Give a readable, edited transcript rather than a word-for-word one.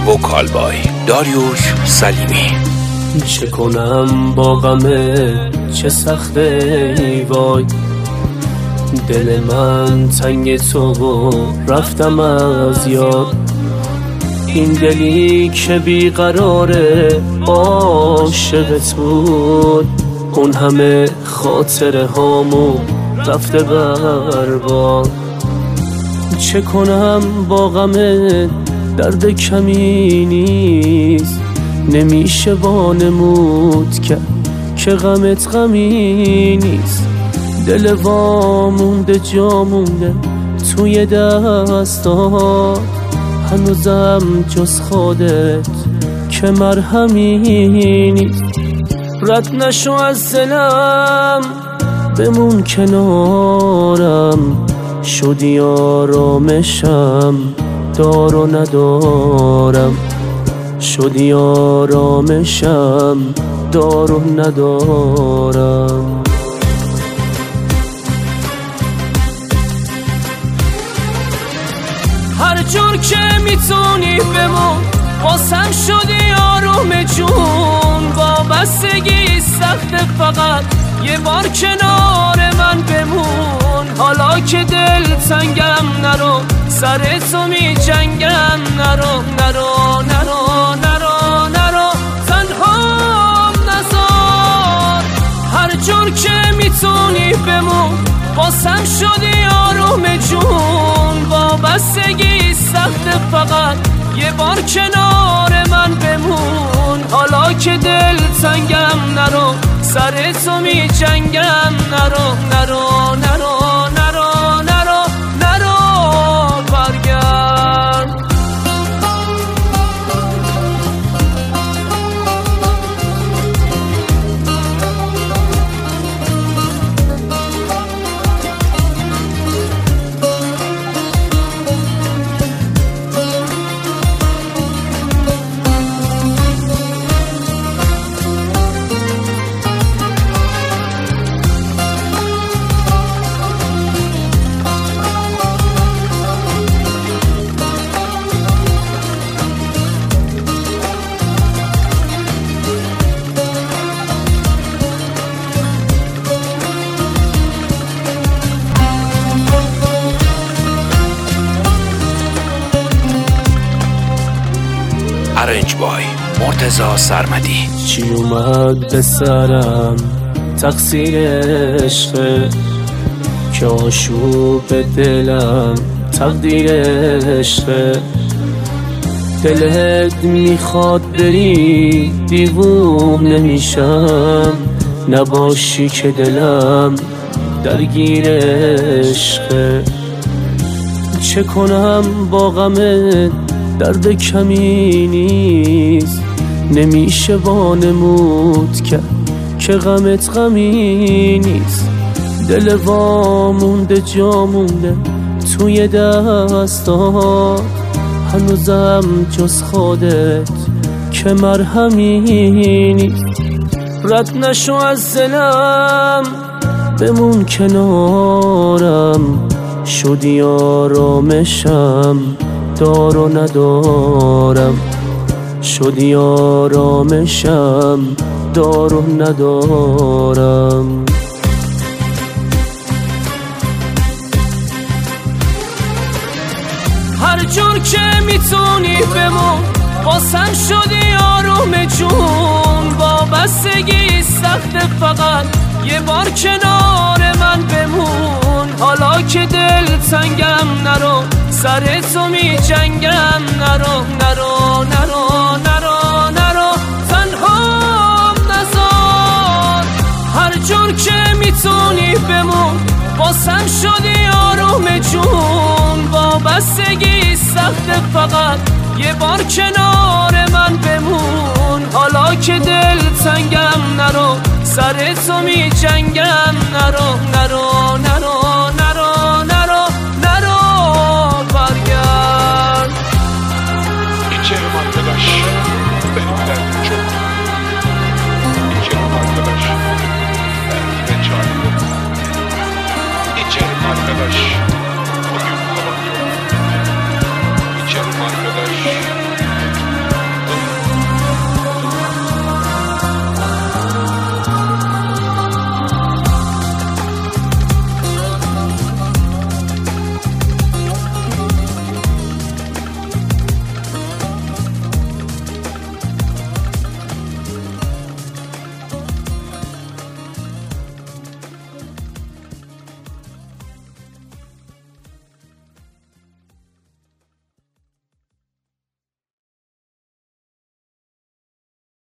وکال بای داریوش سلیمی. چه کنم با غمه چه سخته ای وای، دل من تنگ تو و رفتم از یاد. این دلی که بیقراره عاشقت بود، اون همه خاطره هامو رفته برباد. چه کنم با غمه درد کمی نیست، نمیشه وانمود که غمت غمی نیست. دل وامونده جا مونده توی دستات، هنوزم جز خودت که مرهمی نیست. رد نشو از دلم بمون کنارم، شدی آرامشم دار و ندارم، شدی آرامشم دار و ندارم. هر جور که میتونی بمون واسم شدی آروم جون. وابستگی سخت، فقط یه بار کنار من بمون. حالا که دل تنگم نرو، سر تو می جنگم نرو نرو نرو نرو نرو، تنهام نذار. هر جور که میتونی بمون واسم شدی آروم جون. وابستگی سخت، فقط یه بار کنار من بمون. حالا که دل تنگم نرو، سر تو می جنگم نرو نرو نرو نرو نرو نرو، برگرد. ارنج بای مرتضی سرمدی. چی اومد به سرم تقصیر عشقه، که آشوب دلم تقدیر عشقه. دلت میخواد بری دیوونه میشم، نباشی که دلم درگیر عشقه. چه کنم با غمت درد کمی نیست، نمیشه وانمود که غمت غمی نیست. دل وامونده جا مونده توی دستات، هنوزم جز خودت که مرهمی نیست. رد نشو از دلم بمون کنارم، شدی آرامشم دار و ندارم، شدی آرامشم دار و ندارم. هر جور که میتونی بمون واسم شدی آروم جون. وابستگی سخت، فقط یه بار کنار من بمون. حالا که دل تنگم نرو، سر تو می جنگم نرو نرو نرو نرو نرو، تنهام نذار. هر جور که میتونی بمون واسم شدی آروم جون. وابستگی سخت، فقط یه بار کنار من بمون. حالا که دل تنگم نرو، سر تو می جنگم نرو نرو نرو